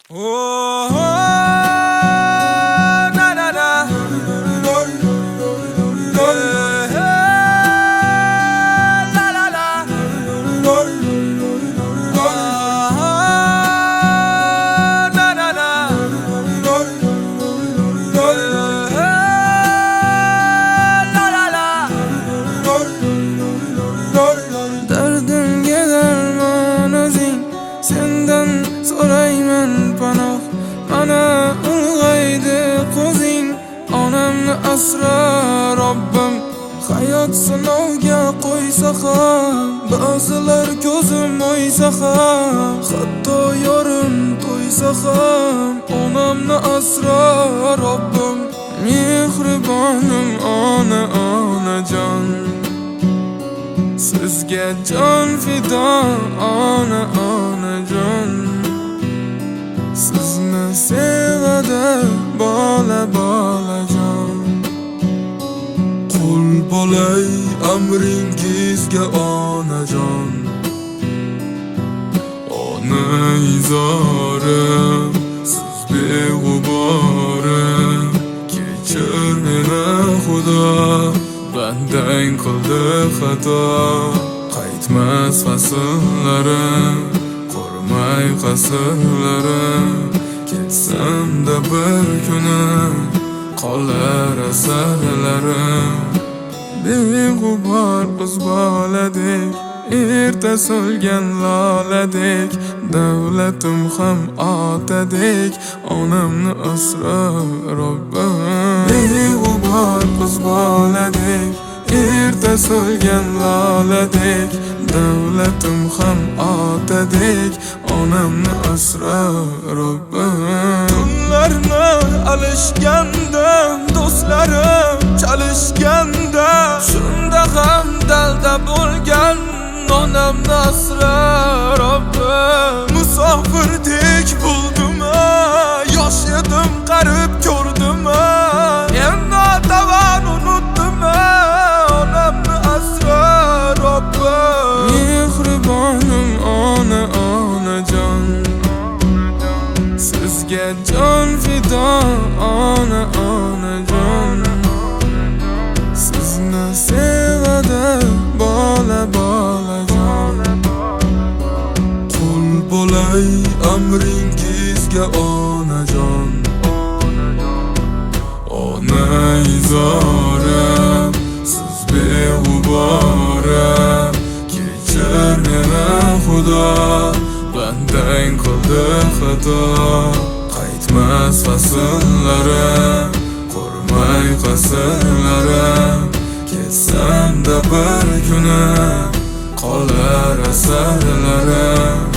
Oh, na na na. La la la. Na na na. La la la. Dardimga darmon o'zing, sendan so'rayman panoh. Mana ulg'aydi qo'zing, onamni asra Robbim. Hayot sinovga qo'ysa ham, ba'zilar ko'zim o'ysa ham, hatto yorim to'ysa ham, onamni asra Robbim. Mehribonim onajon, sizga jon fido onajon. Sizni sevadi bolajon. Qul bo'lay amringizga onajon. Onazorim, siz beg'uborim. Kechir meni Xudo, bandang qildi xato. Qaytmas faslarim, qurmay qasrlarim. Ketsam-da bir kuni qolar asarlarim. Beg'ubor qiz boladek, erta so'lgan loladek, davlatim ham otadek, onamni asra Robbim. Beg'ubor qiz boladek, erta so'lgan loladek, davlatim ham otadek, onamni asra Robbim. Tunlarni alishganda, do'stlarim chalishganda, shunda ham dalda bo'lgan, onamni asra Robbim. Musofirdek bo'ldim, yosh edim qarib ko'rdim, endi otaman unutdim, onamni asra Robbim. Mehribonim onajon, sizga jon fido onajon. Sizni sevadi bolajon. Qul bo'lay amringizga onajon. Onazorim, siz beg'uborim. Kechir meni Xudo, bandang qildi xato. Qaytmas faslarim, qurmay qasrlarim. Ketsam-da bir kuni qolar asarlarim.